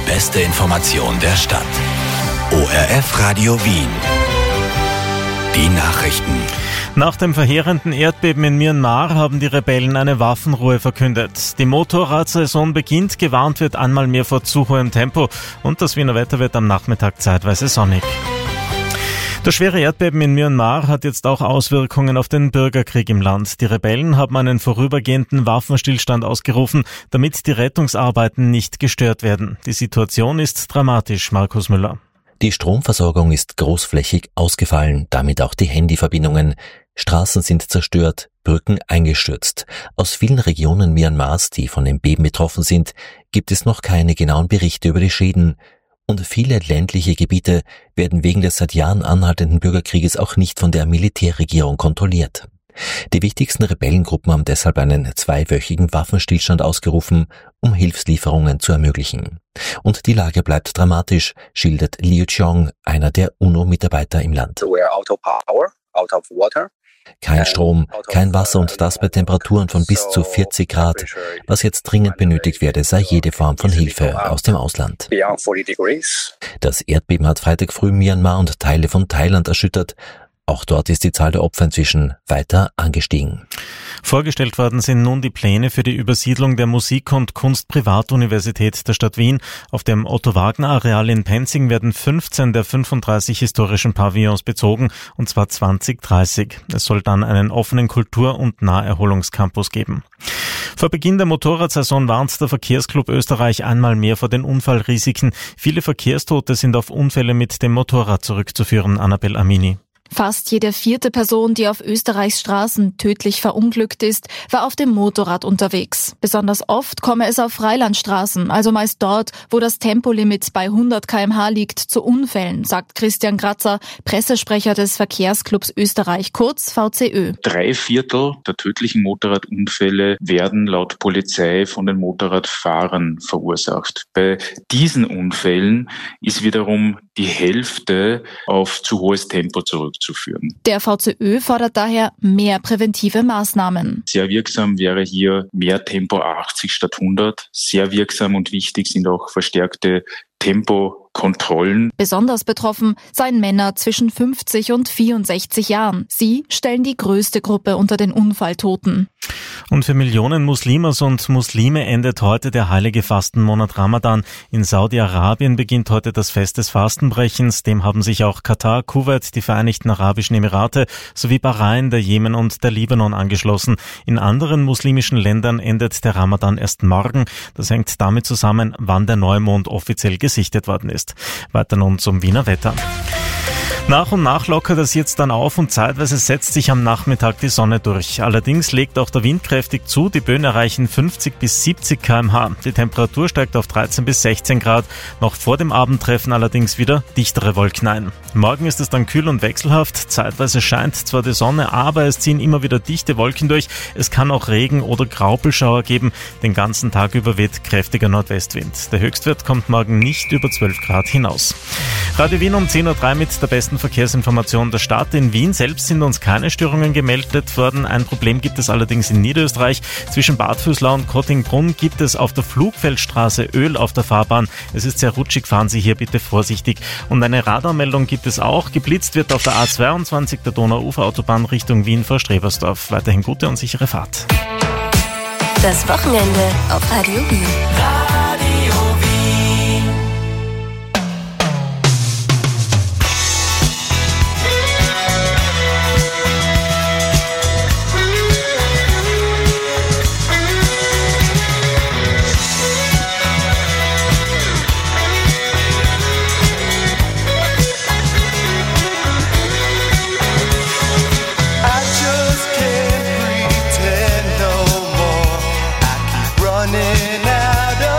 beste Information der Stadt. ORF Radio Wien. Die Nachrichten. Nach dem verheerenden Erdbeben in Myanmar haben die Rebellen eine Waffenruhe verkündet. Die Motorradsaison beginnt, gewarnt wird einmal mehr vor zu hohem Tempo und das Wiener Wetter wird am Nachmittag zeitweise sonnig. Das schwere Erdbeben in Myanmar hat jetzt auch Auswirkungen auf den Bürgerkrieg im Land. Die Rebellen haben einen vorübergehenden Waffenstillstand ausgerufen, damit die Rettungsarbeiten nicht gestört werden. Die Situation ist dramatisch, Markus Müller. Die Stromversorgung ist großflächig ausgefallen, damit auch die Handyverbindungen. Straßen sind zerstört, Brücken eingestürzt. Aus vielen Regionen Myanmars, die von dem Beben betroffen sind, gibt es noch keine genauen Berichte über die Schäden. Und viele ländliche Gebiete werden wegen des seit Jahren anhaltenden Bürgerkrieges auch nicht von der Militärregierung kontrolliert. Die wichtigsten Rebellengruppen haben deshalb einen 2-wöchigen Waffenstillstand ausgerufen, um Hilfslieferungen zu ermöglichen. Und die Lage bleibt dramatisch, schildert Liu Qiong, einer der UNO-Mitarbeiter im Land. We're out of power, out of water. Kein Strom, kein Wasser und das bei Temperaturen von bis zu 40 Grad. Was jetzt dringend benötigt werde, sei jede Form von Hilfe aus dem Ausland. Das Erdbeben hat Freitag früh Myanmar und Teile von Thailand erschüttert. Auch dort ist die Zahl der Opfer inzwischen weiter angestiegen. Vorgestellt worden sind nun die Pläne für die Übersiedlung der Musik- und Kunstprivatuniversität der Stadt Wien. Auf dem Otto-Wagner-Areal in Penzing werden 15 der 35 historischen Pavillons bezogen, und zwar 2030. Es soll dann einen offenen Kultur- und Naherholungscampus geben. Vor Beginn der Motorradsaison warnt der Verkehrsclub Österreich einmal mehr vor den Unfallrisiken. Viele Verkehrstote sind auf Unfälle mit dem Motorrad zurückzuführen, Annabel Amini. Fast jede 4. Person, die auf Österreichs Straßen tödlich verunglückt ist, war auf dem Motorrad unterwegs. Besonders oft komme es auf Freilandstraßen, also meist dort, wo das Tempolimit bei 100 km/h liegt, zu Unfällen, sagt Christian Kratzer, Pressesprecher des Verkehrsclubs Österreich, kurz VCÖ. 3/4 der tödlichen Motorradunfälle werden laut Polizei von den Motorradfahrern verursacht. Bei diesen Unfällen ist wiederum die Hälfte auf zu hohes Tempo zurückzuführen. Der VCÖ fordert daher mehr präventive Maßnahmen. Sehr wirksam wäre hier mehr Tempo 80 statt 100. Sehr wirksam und wichtig sind auch verstärkte Tempokontrollen. Besonders betroffen seien Männer zwischen 50 und 64 Jahren. Sie stellen die größte Gruppe unter den Unfalltoten. Und für Millionen Muslimas und Muslime endet heute der heilige Fastenmonat Ramadan. In Saudi-Arabien beginnt heute das Fest des Fastenbrechens. Dem haben sich auch Katar, Kuwait, die Vereinigten Arabischen Emirate sowie Bahrain, der Jemen und der Libanon angeschlossen. In anderen muslimischen Ländern endet der Ramadan erst morgen. Das hängt damit zusammen, wann der Neumond offiziell gesichtet worden ist. Weiter nun zum Wiener Wetter. Nach und nach lockert es jetzt dann auf und zeitweise setzt sich am Nachmittag die Sonne durch. Allerdings legt auch der Wind kräftig zu. Die Böen erreichen 50 bis 70 km/h. Die Temperatur steigt auf 13 bis 16 Grad. Noch vor dem Abend treffen allerdings wieder dichtere Wolken ein. Morgen ist es dann kühl und wechselhaft. Zeitweise scheint zwar die Sonne, aber es ziehen immer wieder dichte Wolken durch. Es kann auch Regen oder Graupelschauer geben. Den ganzen Tag über weht kräftiger Nordwestwind. Der Höchstwert kommt morgen nicht über 12 Grad hinaus. Radio Wien um 10.03 Uhr mit der besten Verkehrsinformation der Stadt. In Wien selbst sind uns keine Störungen gemeldet worden. Ein Problem gibt es allerdings in Niederösterreich. Zwischen Bad Vöslau und Kottingbrunn gibt es auf der Flugfeldstraße Öl auf der Fahrbahn. Es ist sehr rutschig, fahren Sie hier bitte vorsichtig. Und eine Radarmeldung gibt es auch. Geblitzt wird auf der A22 der Donau-Ufer-Autobahn Richtung Wien vor Strebersdorf. Weiterhin gute und sichere Fahrt. Das Wochenende auf Radio Wien. Running out of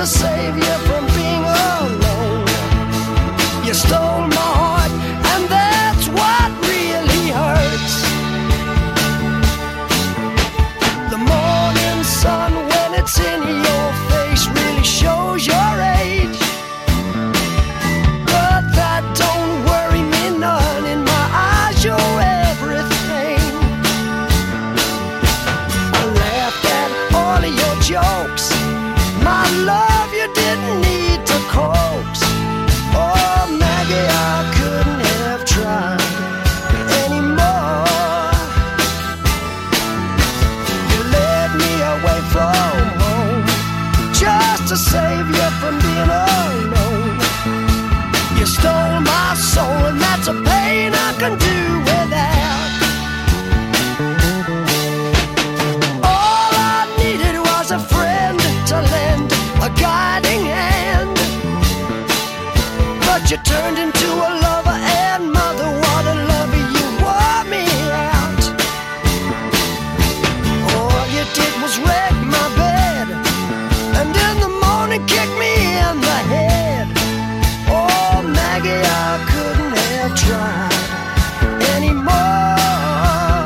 to save you from being alone. You stole my heart, and that's what really hurts. The morning sun, when it's in your face, really shows your age. But that don't worry me none. In my eyes you're everything. I laughed at all of your jokes. My love, you didn't need to coax. Oh, Maggie, I couldn't have tried anymore. You led me away from home just to save you from being alone. You stole my soul, and that's a pain I can do without. All I needed was a friend to lend a guiding hand. But you turned into a lover and mother. What a lover, you wore me out. All you did was wreck my bed, and in the morning kick me in the head. Oh, Maggie, I couldn't have tried anymore.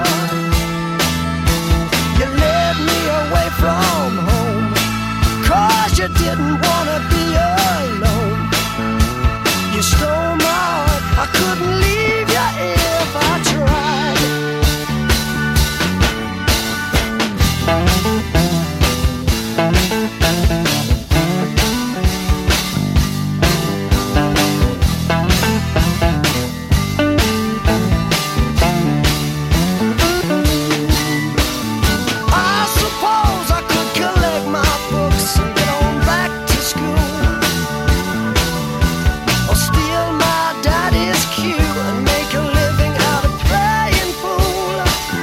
You led me away from home, 'cause you didn't want to be alone. You stole my heart, I couldn't leave you if I tried. I suppose I could collect my books and get on back to school, or steal my daddy's cue and make a living out of playing pool,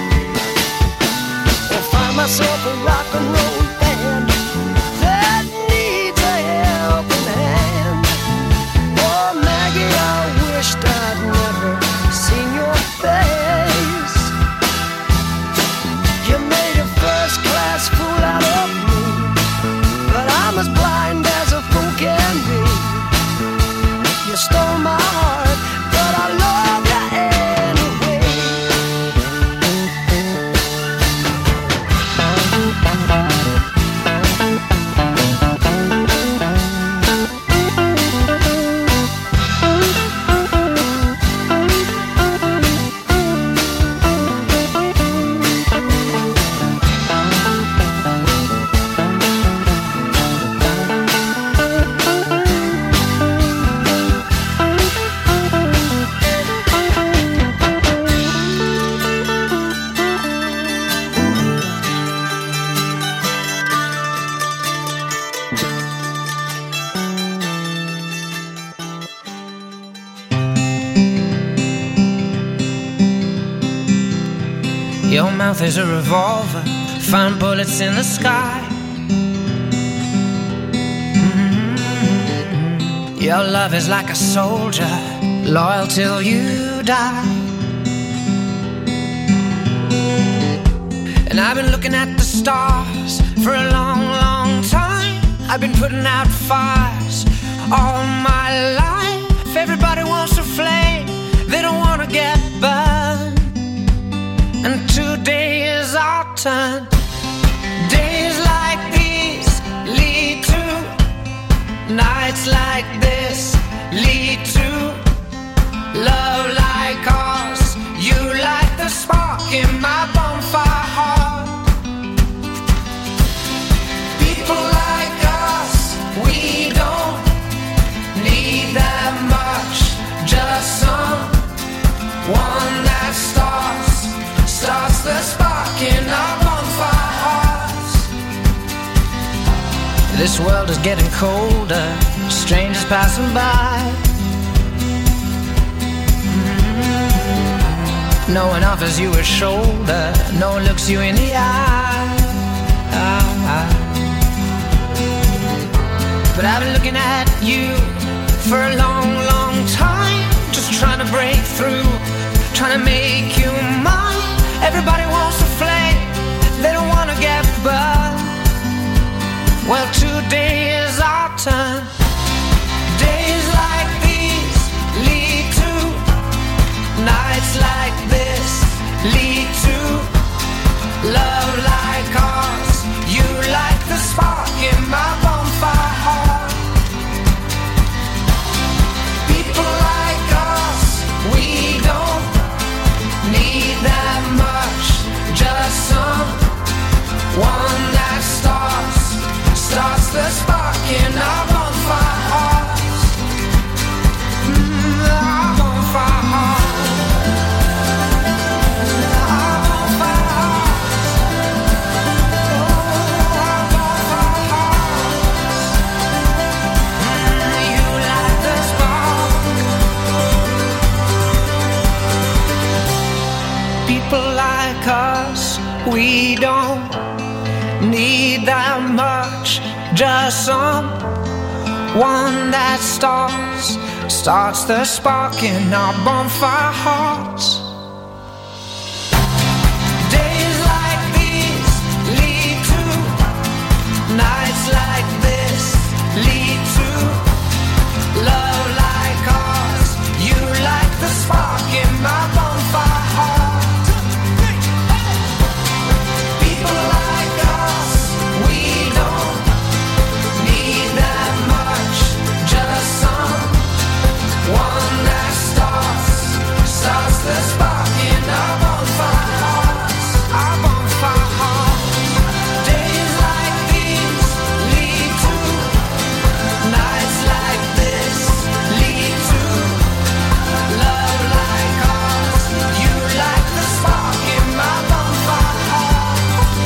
or find myself a rock and roll band that needs a helping hand. Oh, Maggie, I wished I'd never seen your face. You made a first-class fool out of me, but I'm as blind as a fool can be. You stole my heart, but I love you anyway. Your mouth is a revolver, find bullets in the sky. Your love is like a soldier, loyal till you die. And I've been looking at the stars for a long, long time. I've been putting out fires all my life. Everybody wants a flame, they don't want to get burned. And today is our turn. Days like these lead to nights like this, lead to love like ours. You light the spark in my bonfire heart. People like us, we don't need that much, just someone that starts the spark in our bonfire hearts. This world is getting colder, strangers passing by. No one offers you a shoulder, no one looks you in the eye. But I've been looking at you for a long, long time, just trying to break through, trying to make you mine. Everybody wants a flame, they don't want to get burned. Well, today is our We don't need that much, just someone that starts the spark in our bonfire hearts. Days like these lead to nights like this, lead to love like ours. You like the spark in my bonfire heart. People like us, we don't need that much, just someone that starts the spark in our bonfire hearts, our bonfire hearts. Days like these lead to nights like this, lead to love like ours. You like the spark in my bonfire heart.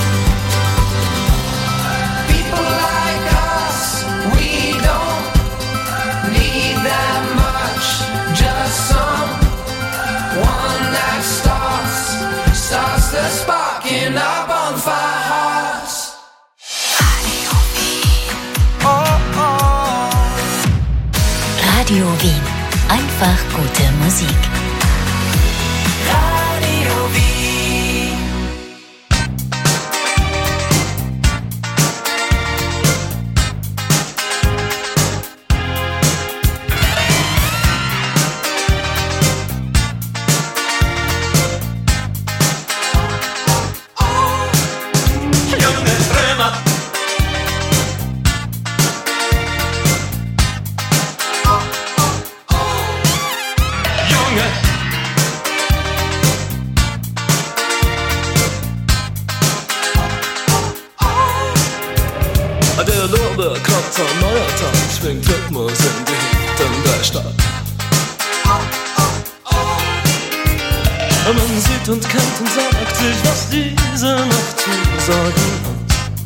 People like us, we don't need that much, just someone that starts the spark in our bonfire hearts. Radio Wien. Einfach gute Musik. Radio Wien. Junge Träumer. Junge. Der Lorbeerkratzer, neuer Tag, schwingt Rhythmus in die Hüften der Stadt. Man sieht und kennt und sagt sich, was diese Nacht zu sagen hat.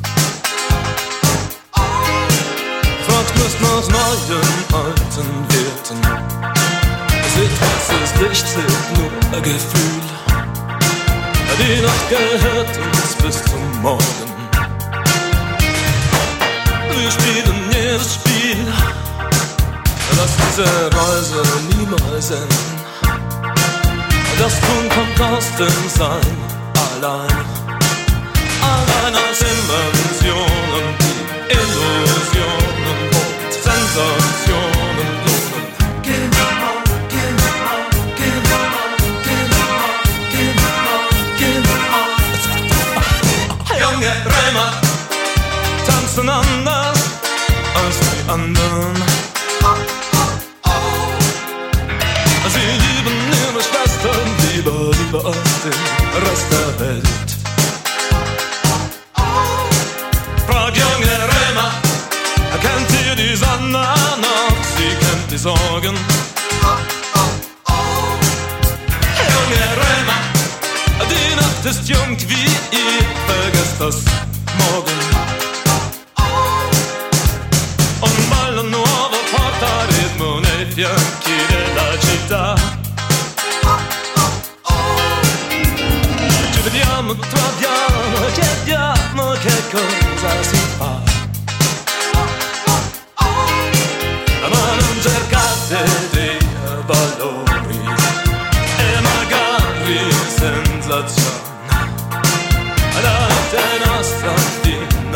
Fragt Lust nach neuen, alten Werten. Seht, was ist Licht, seht nur ein Gefühl. Die Nacht gehört uns bis zum Morgen. Wir spielen jedes Spiel, lass diese Reise niemals enden. Das Tun kommt aus dem Sein allein. Allein als Inventionen, die Illusionen und Sensationen lohnen. Junge Träumer tanzen anders als die anderen. Sie lieben ihre Schwestern lieber als den Rest der Welt. Frag junge Römer, kennt ihr die Sonne noch? Sie kennt die Sorgen. Junge Römer, die Nacht ist jung wie ihr, vergesst das morgen. Un ballo nuovo porta ritmo nei fianchi della città. Ci vediamo, troviamo, chiediamo che cosa si fa. Ma non cercate dei valori e magari sensazioni. La notte nostra fine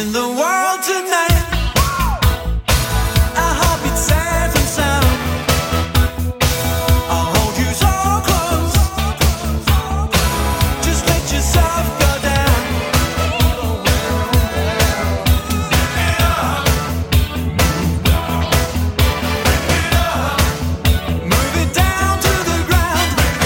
in the world tonight. Our heartbeat safe and sound. I'll hold you so close. Just let yourself go down. Move it down to the ground.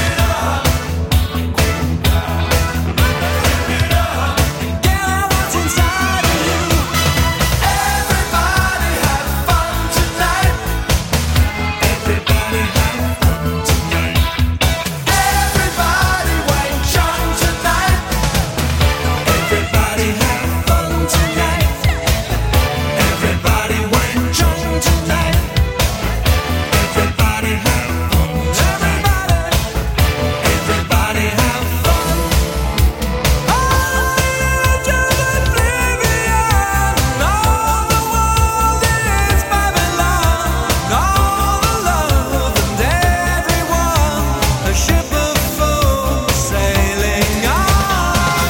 Get out what's inside of you. Everybody have fun tonight. Everybody have fun tonight. Everybody Wayne Chung tonight. Everybody have fun tonight. Everybody Wayne Chung tonight. Everybody have fun tonight. Everybody have fun. To oblivion. All the world is Babylon. All the love and everyone. A ship of fools sailing on.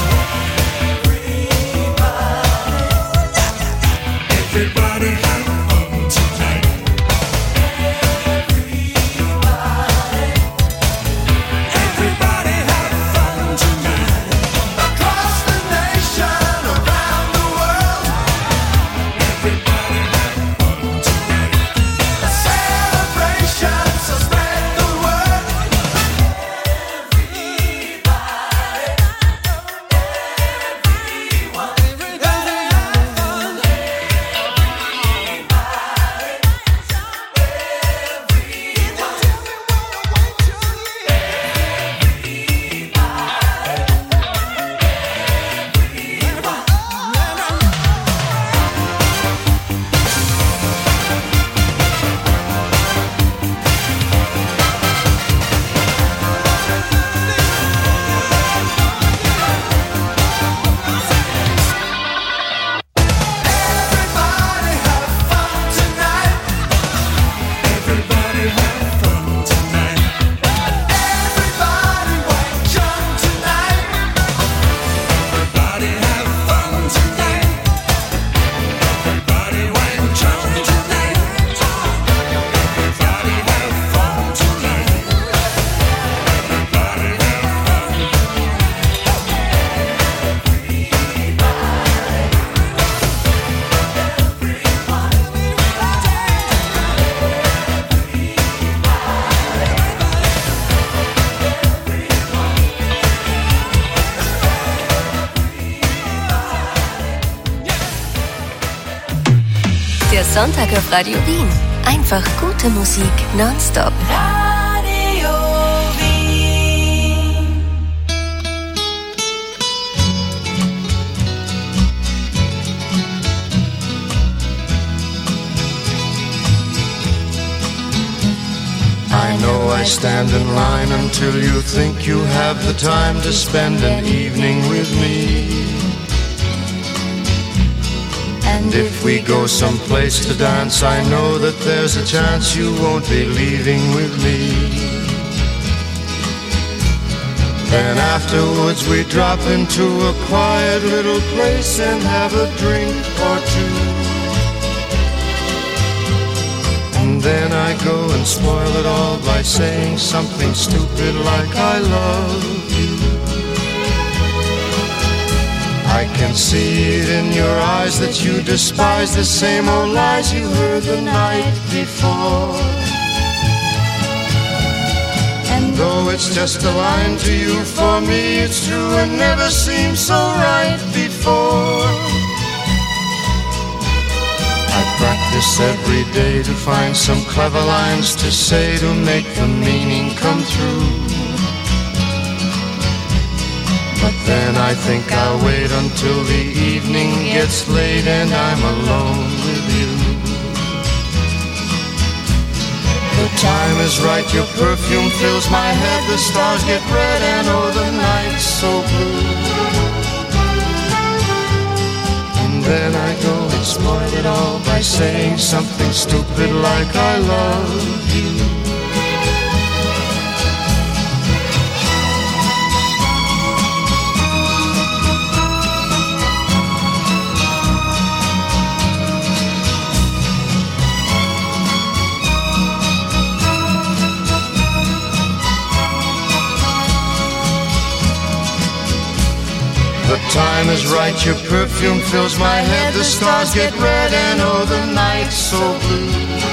Everybody have fun tonight. Everybody have fun tonight. Across the nation, around the world. Everybody have fun tonight. A celebration, so spread the word. Everybody have fun. Everybody have fun tonight. Everybody have fun tonight. Everybody Wayne Chung tonight. Everybody have fun tonight. Everybody Wayne Chung tonight. Everybody have fun tonight. Everybody have Der Sonntag auf Radio Wien. Einfach gute Musik nonstop. Radio Wien. I know I stand in line until you think you have the time to spend an evening with me. And if we go someplace to dance, I know that there's a chance you won't be leaving with me. Then afterwards we drop into a quiet little place and have a drink or two. And then I go and spoil it all by saying something stupid like I love you. I can see it in your eyes that you despise the same old lies you heard the night before. And though it's just a line to you, for me it's true and never seemed so right before. I practice every day to find some clever lines to say to make the meaning come through. But then I think I'll wait until the evening gets late and I'm alone with you. The time is right, your perfume fills my head, the stars get red and oh the night's so blue. And then I go and spoil it all by saying something stupid like I love you. time is right, your perfume fills my head. The stars get red and oh, the night's so blue.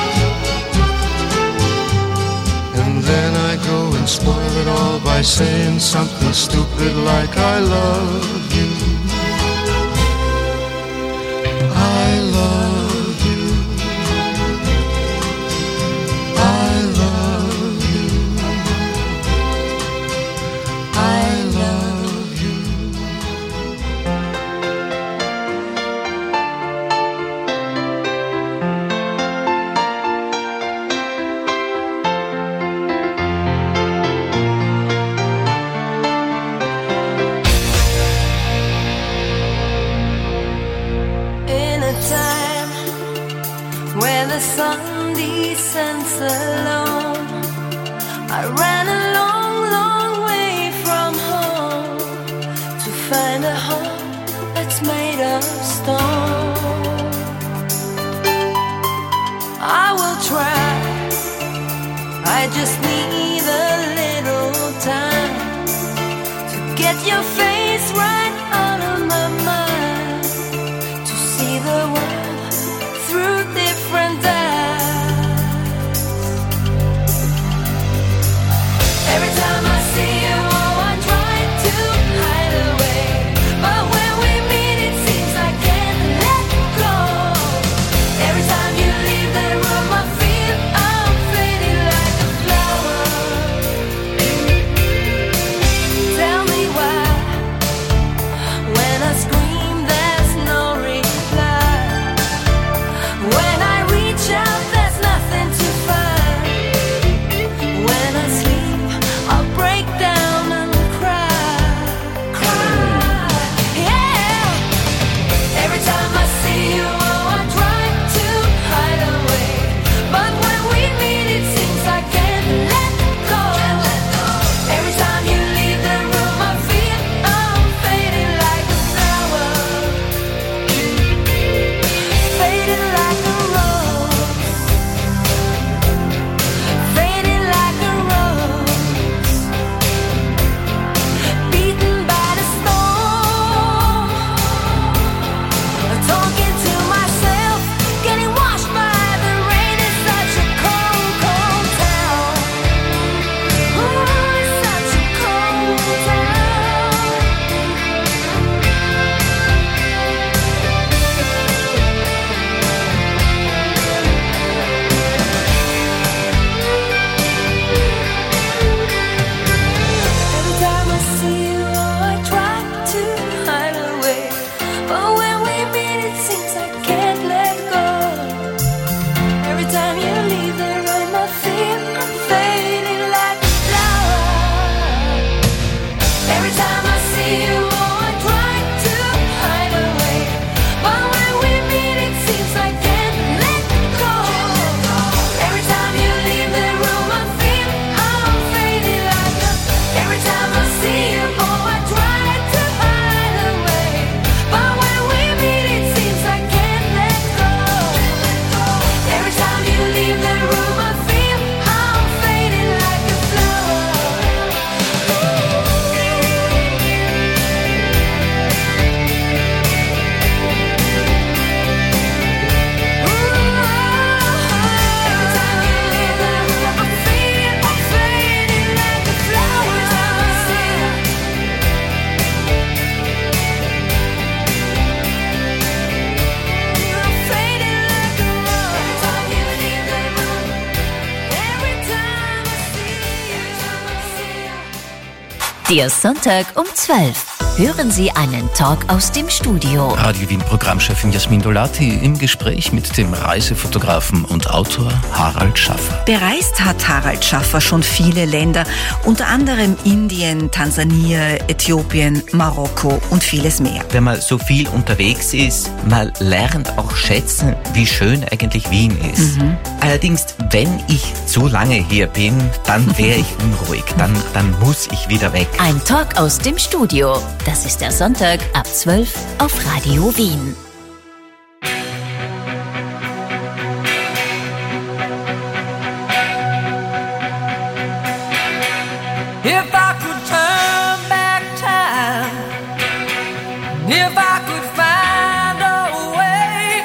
And then I go and spoil it all by saying something stupid like I love you. I love you. I love you. I love you. Where the sun descends alone, I ran a long, long way from home to find a home that's made of stone. I will try, I just need a little time to get your face right out of my mind, to see the world through different eyes. Every time I see you, oh, I try to hide away, but when we meet it seems I can't let go. Every time you leave the room I feel I'm fading like a flower. Tell me why, when I scream there's no reply. When I reach out, there's nothing to find. When I sleep, I'll break down and cry. Cry, yeah. Every time I see you, oh, I try to hide away, but when we meet, it seems I can't let go. Every time you leave the room, I feel I'm fading like a flower. Fading like a rose, fading like a rose, beaten by the storm. Talking to myself, getting washed by the rain. It's such a cold, cold town. Ooh, it's such a cold town. Every time I see you, oh, I try to hide away, but when we meet, it seems I can't let go. Every time you leave the room, I feel I'm fading like a flower. Every time I see you, oh, I try to hide away, but when we meet, it seems I can't let go. Every time you leave the room, I feel I'm fading like a. Every time I see you, oh, I try to hide away, but when we meet, it seems I can't let go. Every time you leave the room, I feel I'm fading like a flower. Every time you leave the room, I feel I'm fading like a flower. Every time I see you, I'm fading like a rose. Every time you leave the room, every time I see you. Der Sonntag um 12. Hören Sie einen Talk aus dem Studio. Radio Wien Programmchefin Jasmin Dolati im Gespräch mit dem Reisefotografen und Autor Harald Schaffer. Bereist hat Harald Schaffer schon viele Länder, unter anderem Indien, Tansania, Äthiopien, Marokko und vieles mehr. Wenn man so viel unterwegs ist, man lernt auch schätzen, wie schön eigentlich Wien ist. Allerdings, wenn ich zu lange hier bin, dann wäre ich unruhig, dann muss ich wieder weg. Ein Talk aus dem Studio. Das ist der Sonntag ab 12 auf Radio Wien. If I could turn back time, If I could find a way,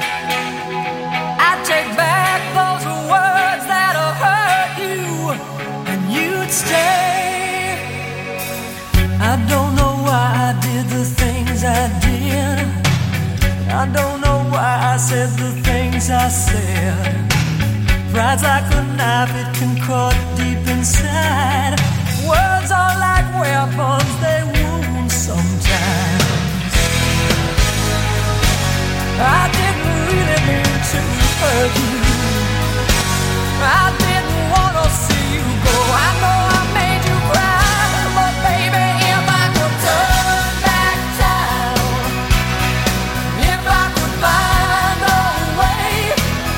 I'd take back those words that'll hurt you, and you'd stay. I don't know why I did the things I did. I don't know why I said the things I said. Pride's like a knife, it can cut deep inside. Words are like weapons, they wound sometimes. I didn't really mean to hurt you. I didn't want to see you go. I know I made you cry, but baby, if I could turn back time, if I could find a way,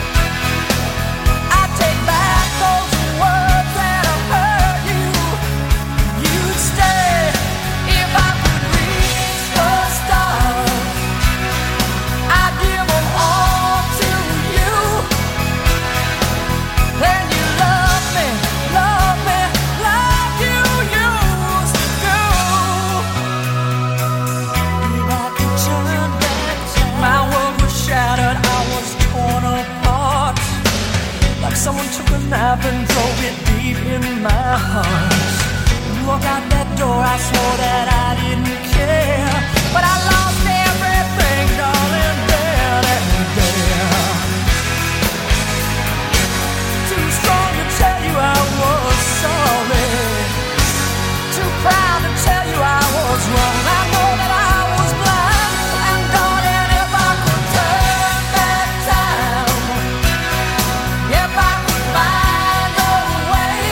I'd take back those words that'll hurt you. You'd stay if I could reach the stars. I'd give them all to you. Then you love me like you used to do. If I could turn back time, my world was shattered, I was torn apart. Like someone took a knife and drove it deep in my heart. You walked out that door, I swore that I didn't care, but I lost everything, darling, then and there. Too strong to tell you I was sorry, too proud to tell you I was wrong. I know that I was blind, and darling, if I could turn back time, if I could find a way,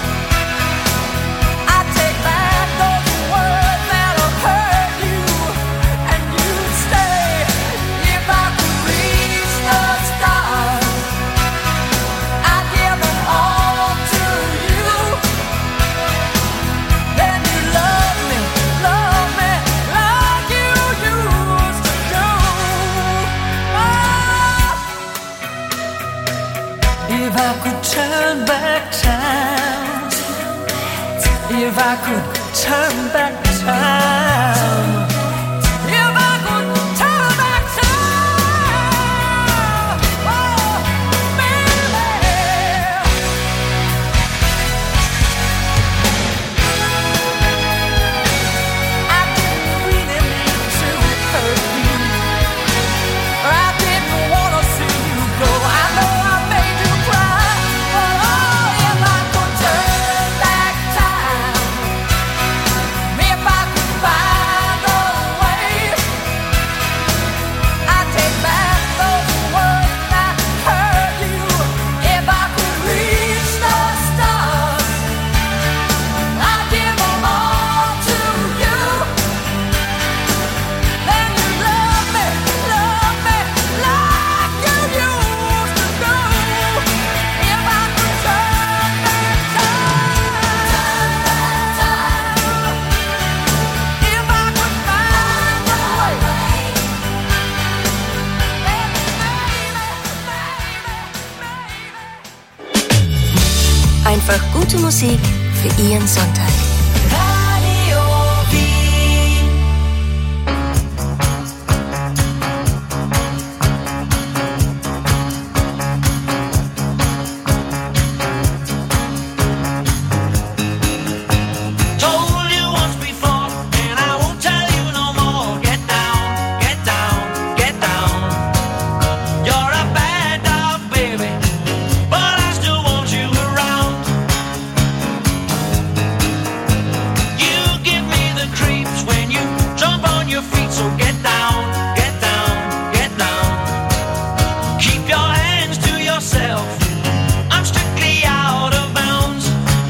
I'd take back those words that'll hurt you, and you'd stay. If I could reach the stars, I'd give them all to you. Then you love me like you used to do. If I could turn back time, if I could turn back time, if I could turn back time, oh, baby. I didn't really mean to hurt you. I didn't want to see you go. I know I made you cry, but oh, if I could turn back time, if I could find a way, I'd take back those words that hurt you. If I could reach the stars, I'd give them all to you. Then you love me like you used to do. If I could turn back time, if I could find a way, Einfach gute Musik für Ihren Sonntag. Radio Wien. Told you once before, and I won't tell you no more. Get down, get down, get down. You're a bad dog, baby, but I still want you around. You give me the creeps when you jump on your feet, so get down, get down, get down. Keep your hands to yourself. I'm strictly out of bounds.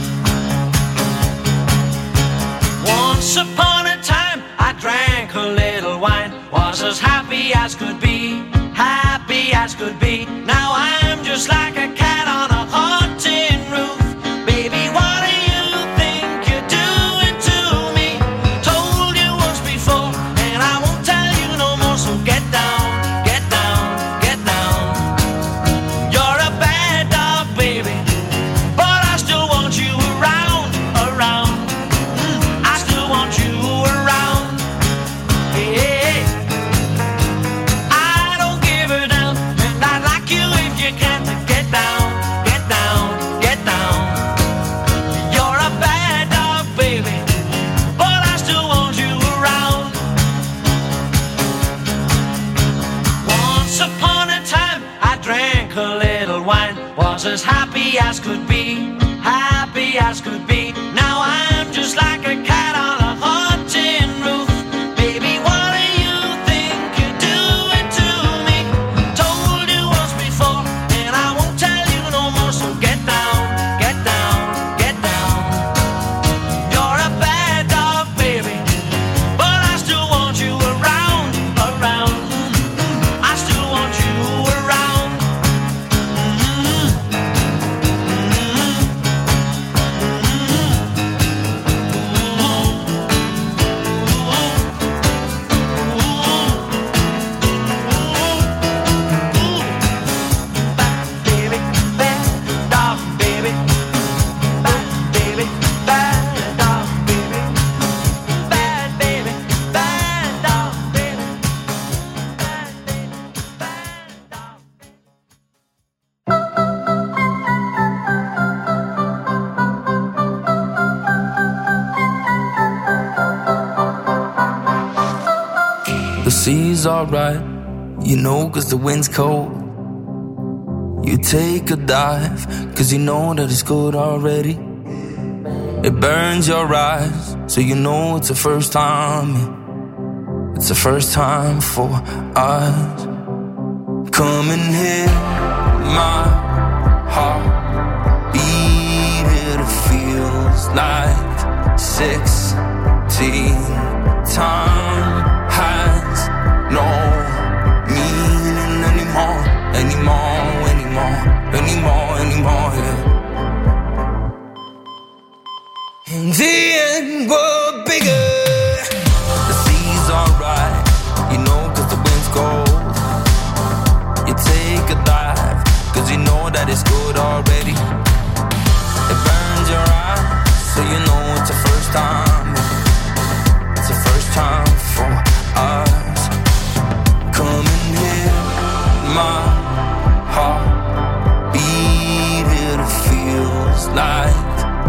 Once upon a time, I drank a little wine, was as happy as could be, happy as could be. Now I'm just like a cat on a hot tin roof. Baby, what do you think you're doing to me? Told you once before, and I won't tell you no more, so get down, get down, get down. You're a bad dog, baby, but I still want you around, around. I still want you around. Yeah. was as happy as could be, happy as could be. Now I'm just like a cat on a hot tin roof. Baby, what do you think you're doing to me? Told you once before, and I won't tell you no more. So get down, get down, get down. You're a bad dog, baby, but I still want you around, around. I still want you around. The sea's alright, you know, 'cause the wind's cold. You take a dive, 'cause you know that it's good already. It burns your eyes, so you know it's the first time. It's the first time for us. Come and hit my heart beat. It feels like 16. Time has no meaning anymore, anymore, anymore, anymore, anymore, yeah. In the end, we're bigger. The sea's alright, you know, 'cause the wind's cold. You take a dive, 'cause you know that it's good already. It burns your eyes, so you know it's the first time. It's the first time for us. Come and hit my heart beat. It feels like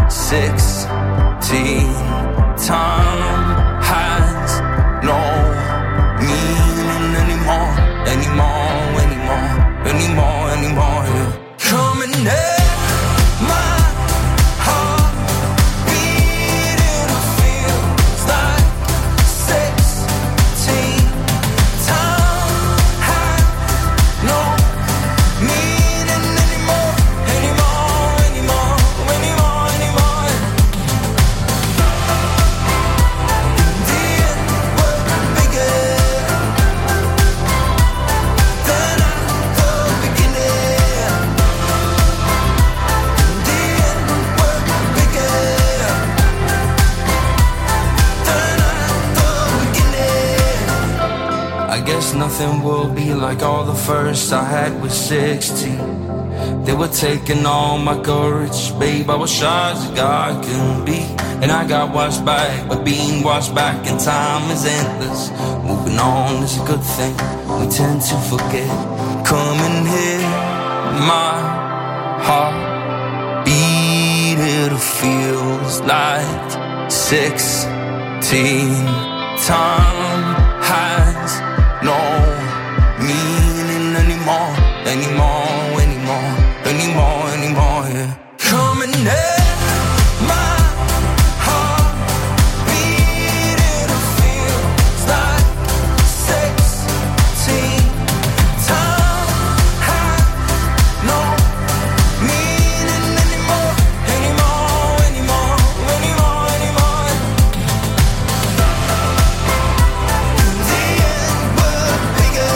16. Time has no meaning anymore, anymore, anymore, anymore, anymore, yeah. Come and hit my heart beat. It feels like 16. Time has no meaning anymore, anymore, anymore, anymore, anymore. In the end, we're bigger than at the beginning. In the end, we're bigger than at the beginning. I guess nothing will be like all the firsts I had with 16. They were taking all my courage, babe. I was shy as a God can be. And I got washed back, but being washed back in time is endless. Moving on is a good thing, we tend to forget. Come and hit my heart beat. It feels like 16. Time has no meaning anymore, anymore, anymore, anymore, anymore, yeah. Come and hit my heart beat. It feels like 16. Time has no meaning anymore, anymore, anymore, anymore, anymore. In the end, we're bigger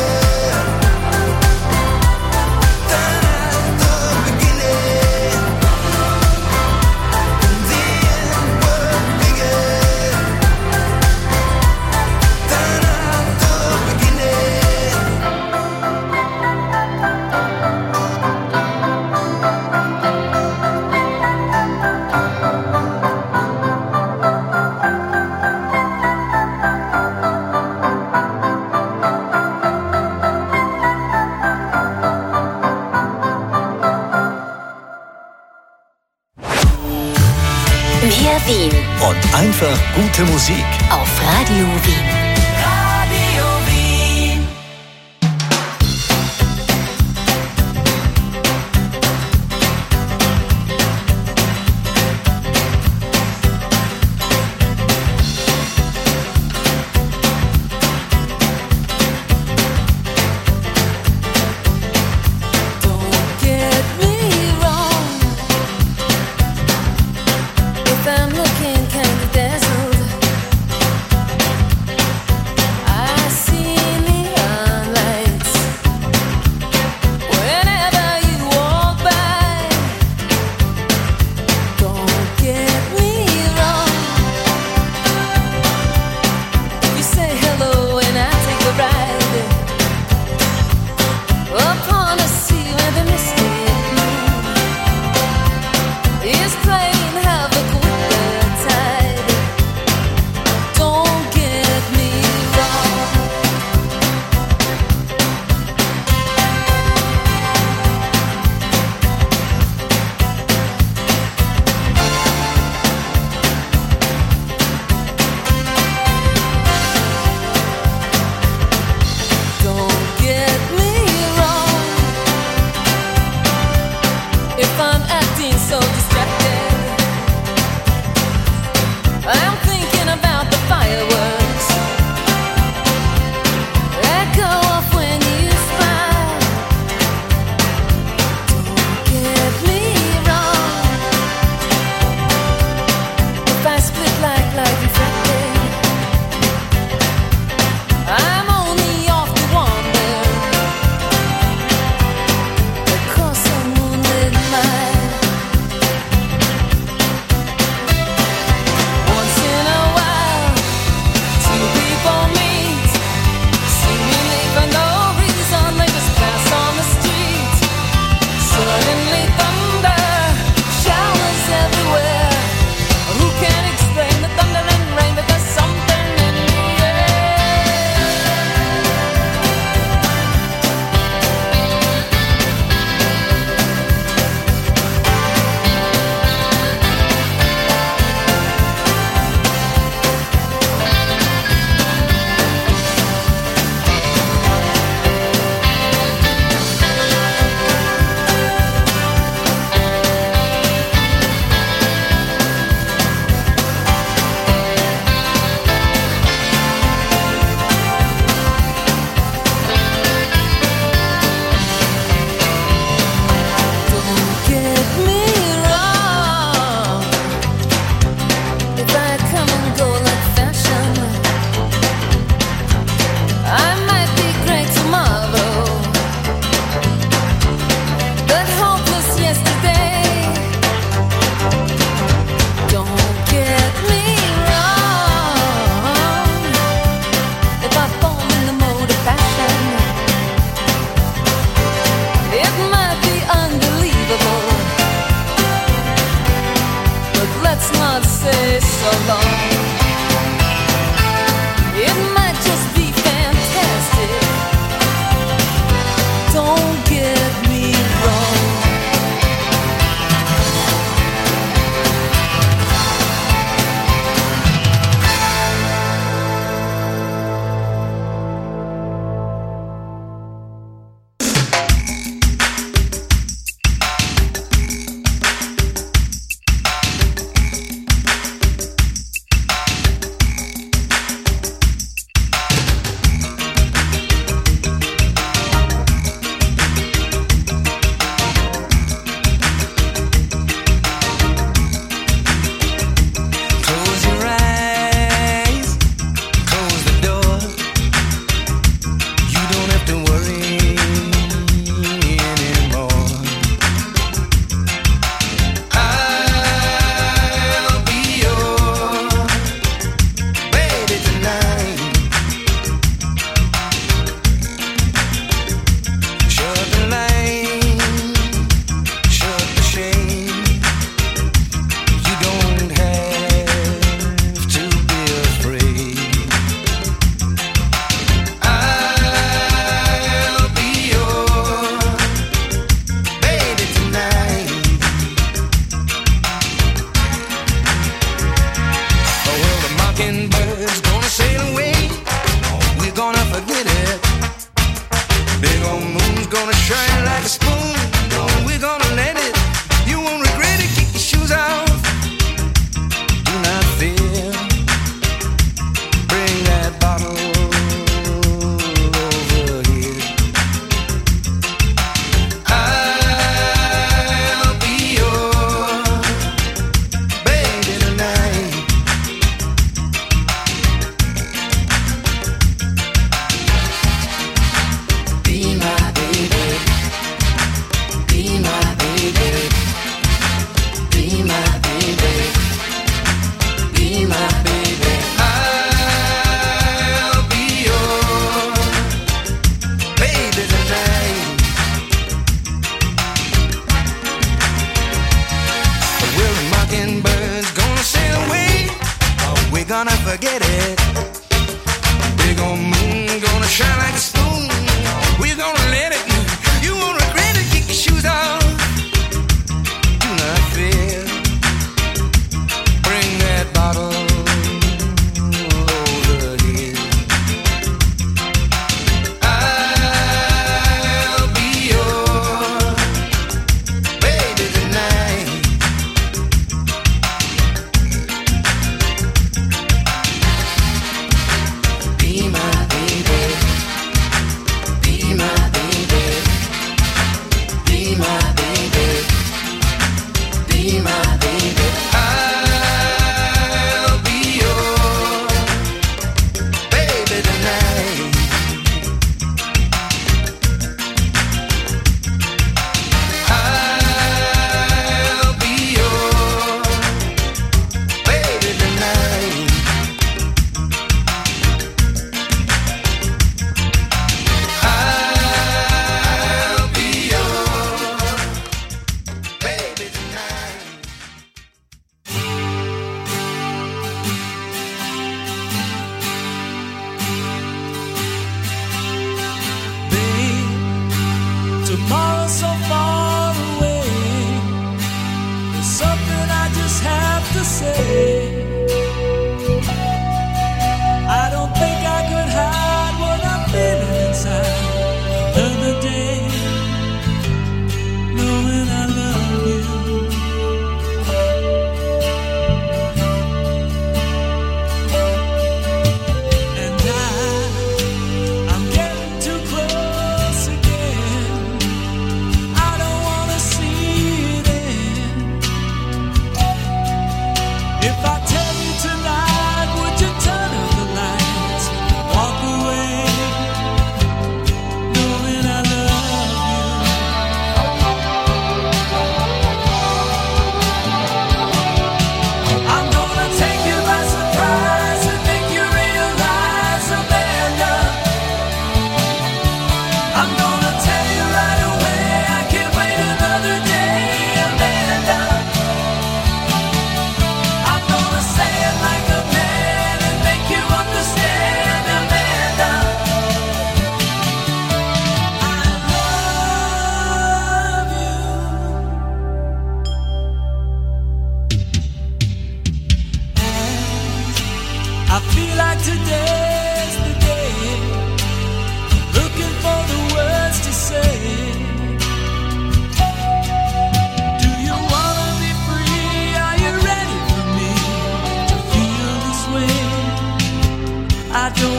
than at the beginning. In the end, we're bigger than at the beginning. Mehr Wien Und einfach gute Musik. auf Radio Wien. Radio Wien.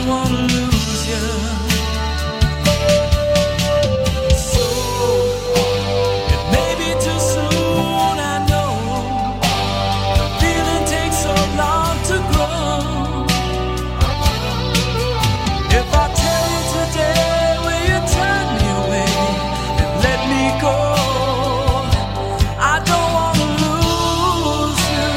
don't wanna lose you. So it may be too soon, I know. The feeling takes so long to grow. If I tell you today, will you turn me away and let me go? I don't wanna lose you.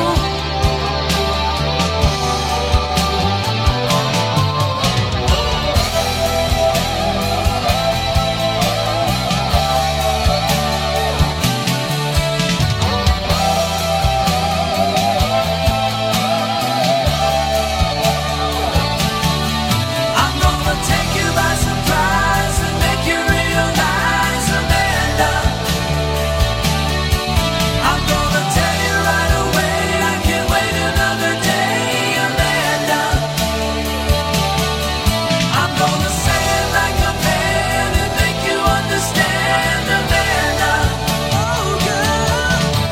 I'm gonna take you by surprise and make you realize, Amanda. I'm gonna tell you right away, I can't wait another day, Amanda. I'm gonna say it like a man and make you understand, Amanda. Oh, girl.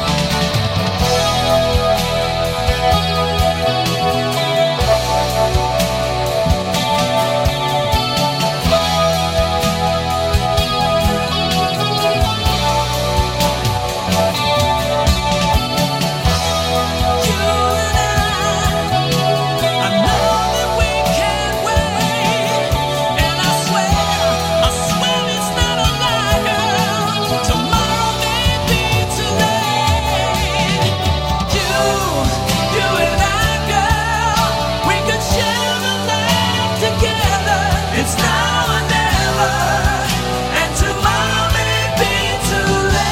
I know that we can't wait, and I swear it's not a lie, girl. Tomorrow may be too late. You and I, girl, we could share a life together. It's now or never, and tomorrow may be too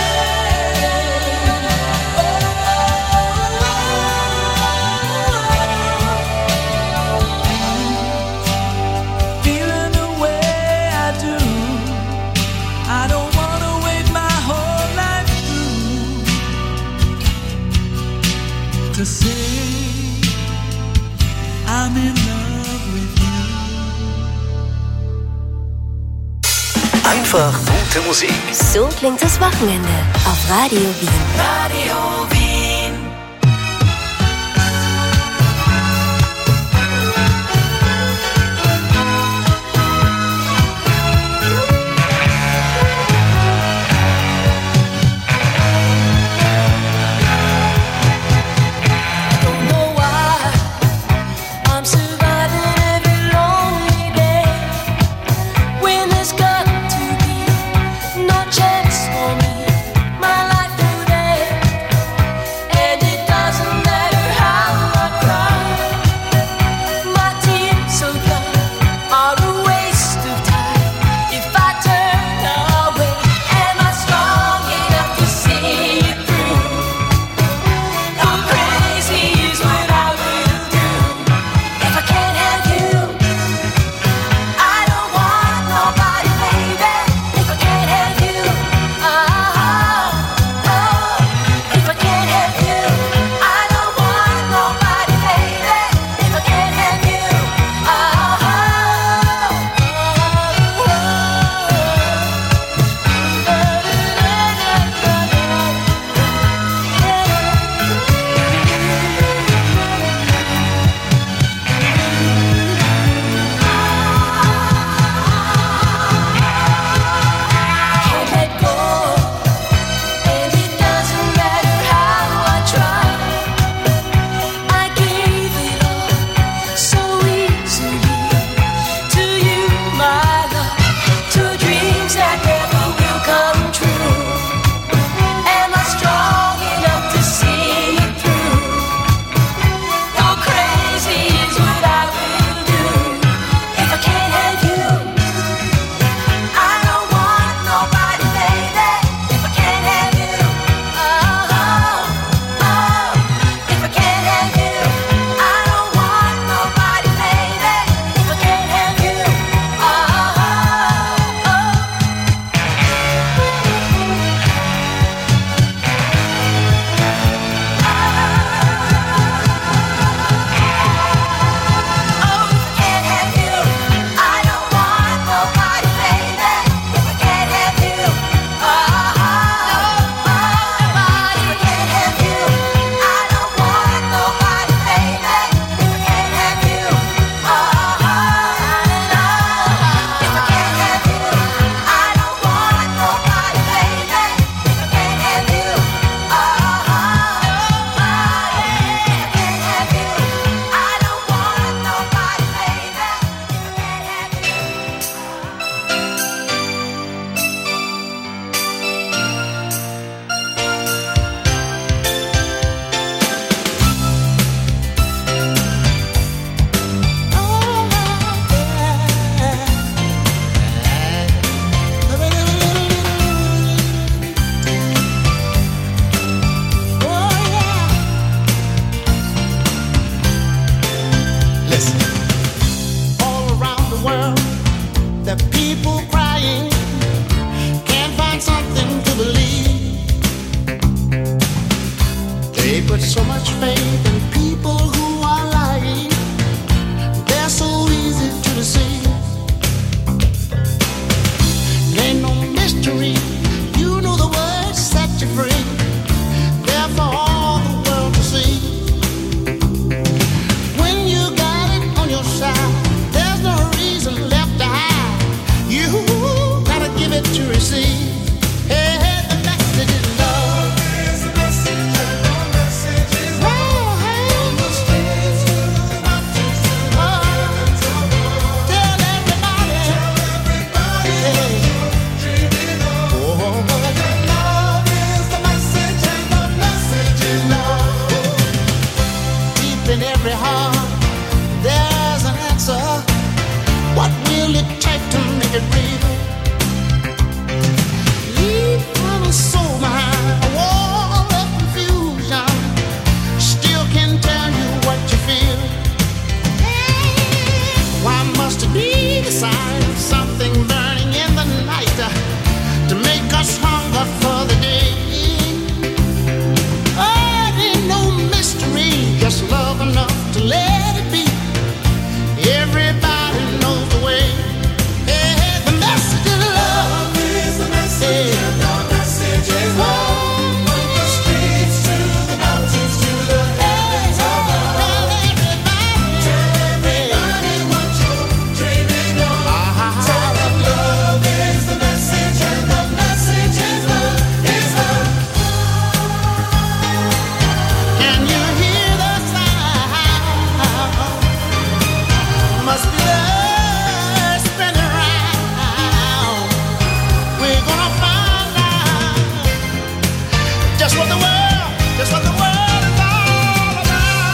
late. Feeling the way I do, I don't wanna wait my whole life through to say I'm in love with you. Einfach gute Musik. So klingt das Wochenende auf Radio Wien. Radio Wien. Don't know why I'm surviving every lonely day when there's got to be no chance for me. My life today hold it tight to make it real. Leave my soul behind a wall of confusion. Still can tell you what you feel. Why must it be the sign of something burning in the night to make us hunger for the day? Oh, it ain't no mystery, just love enough to let it be. Everybody knows the way. Hey, the message of love is the message, and the message is love. From the streets to the mountains to the heavens above. Tell everybody what you're dreaming of. Tell them love is the message, and the message is love, is love. Can you hear the sound? Must be love spinning round. We're gonna find out just what the world is all about.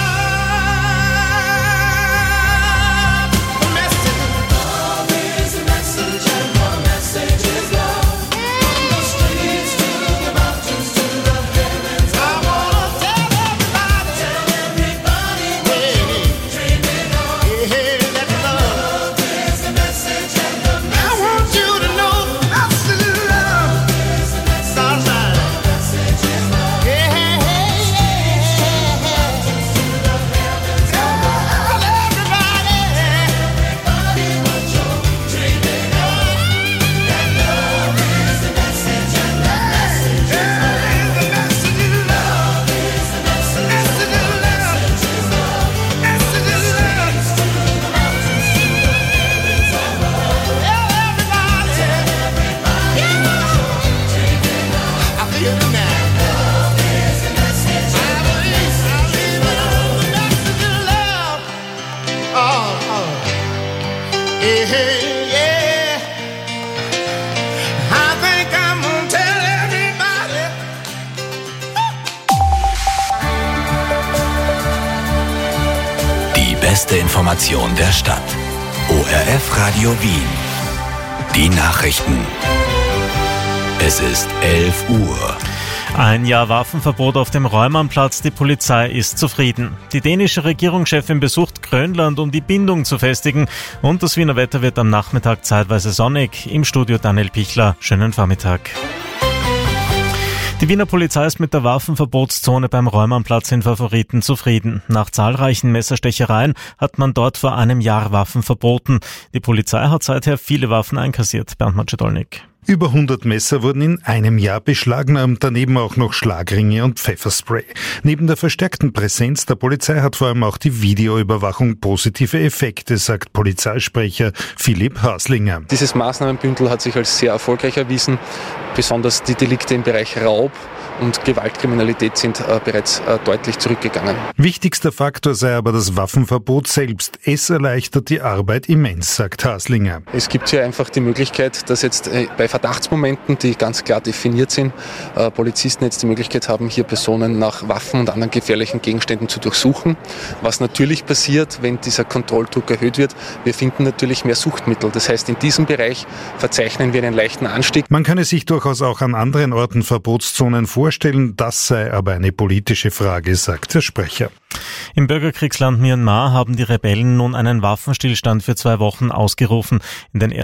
The message, love is the message, and the message is love. From the streets to the mountains to the heavens. I wanna tell everybody what you're dreaming of. That love is the message, and the message. I want you to know that's the love. Is the message, and the message is love. Yeah, yeah, tell everybody what you're dreaming of. That love is the message, and the message is love. The message is love. Is the message, message is love. Message is love. Die beste Information der Stadt. ORF Radio Wien. Die Nachrichten. Es ist 11 Uhr. Ein Jahr Waffenverbot auf dem Reumannplatz, die Polizei ist zufrieden. Die dänische Regierungschefin besucht Grönland, um die Bindung zu festigen. Und das Wiener Wetter wird am Nachmittag zeitweise sonnig. Im Studio Daniel Pichler, schönen Vormittag. Die Wiener Polizei ist mit der Waffenverbotszone beim Reumannplatz in Favoriten zufrieden. Nach zahlreichen Messerstechereien hat man dort vor einem Jahr Waffen verboten. Die Polizei hat seither viele Waffen einkassiert. Bernd Macedolnik. Über 100 Messer wurden in einem Jahr beschlagnahmt, daneben auch noch Schlagringe und Pfefferspray. Neben der verstärkten Präsenz der Polizei hat vor allem auch die Videoüberwachung positive Effekte, sagt Polizeisprecher Philipp Haslinger. Dieses Maßnahmenbündel hat sich als sehr erfolgreich erwiesen. Besonders die Delikte im Bereich Raub und Gewaltkriminalität sind bereits deutlich zurückgegangen. Wichtigster Faktor sei aber das Waffenverbot selbst. Es erleichtert die Arbeit immens, sagt Haslinger. Es gibt hier einfach die Möglichkeit, dass jetzt bei Verdachtsmomenten, die ganz klar definiert sind, Polizisten jetzt die Möglichkeit haben, hier Personen nach Waffen und anderen gefährlichen Gegenständen zu durchsuchen. Was natürlich passiert, wenn dieser Kontrolldruck erhöht wird, wir finden natürlich mehr Suchtmittel. Das heißt, in diesem Bereich verzeichnen wir einen leichten Anstieg. Man könne sich durchaus auch an anderen Orten Verbotszonen vorstellen, das sei aber eine politische Frage, sagt der Sprecher. Im Bürgerkriegsland Myanmar haben die Rebellen nun einen Waffenstillstand für 2 Wochen ausgerufen. In den